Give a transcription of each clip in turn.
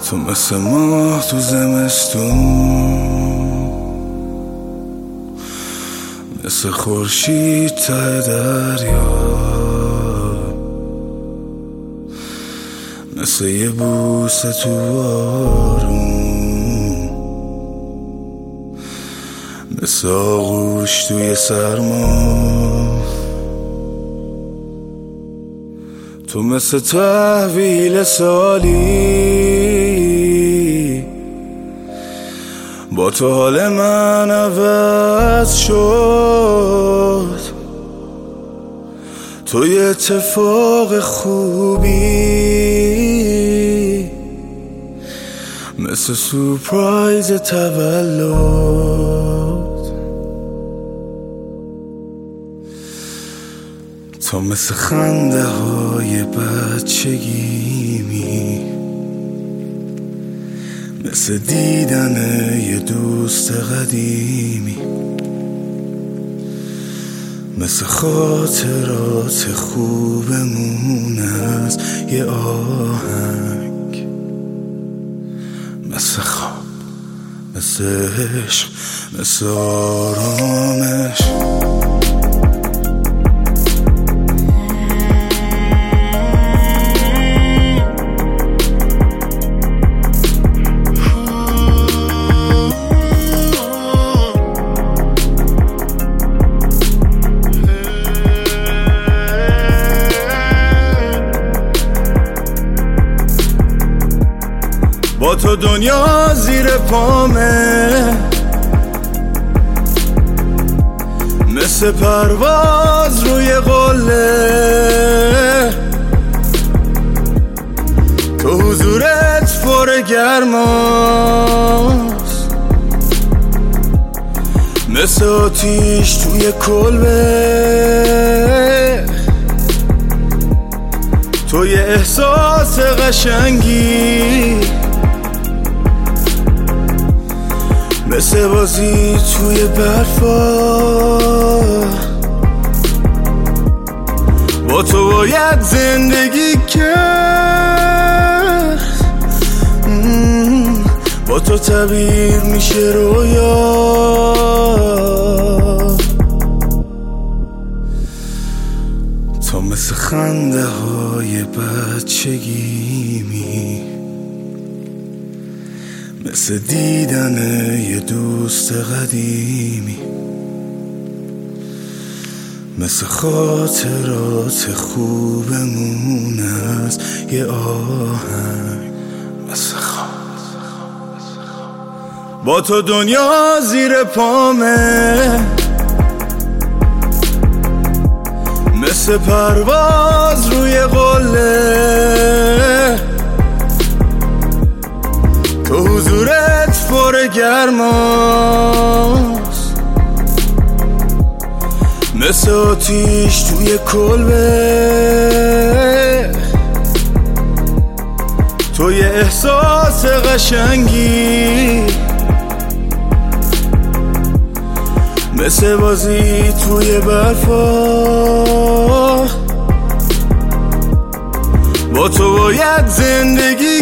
تو مثل ماه تو زمستون، مثل خورشید ته دریا، مثل یه بوسه تو بارون، مثل آغوش توی سرما. تو مثل تحویل سالی، با تو حال من عوض شد. تو یه اتفاق خوبی، مثل سورپرایز تولد. تو مثل خنده های بچگیمی، مثل دیدن یه دوست قدیمی، مثل خاطرات خوبمون از یه آهنگ، مثل خواب، مثل عشق، مثل آرامش. با تو دنیا زیر پامه، مثل پرواز روی قله. تو حضورت پر گرماست، مثل آتیش توی کلبه. تو یه احساس قشنگی، مثل بازی توی برفا. با تو باید زندگی کرد، با تو تعبیر میشه رویا. تو مثل خنده های بچگیمی، مثل دیدن یه دوست قدیمی، مثل خاطرات خوبمون از یه آهنگ، مثل خواب. با تو دنیا زیر پامه، مثل پرواز روی قله. تو حضورت پر گرماست، مثل آتیش توی کلبه. تو یه احساس قشنگی، مثل بازی توی برفا. با تو باید زندگی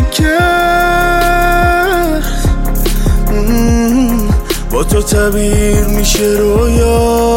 کرد، با تو تعبیر میشه رویا.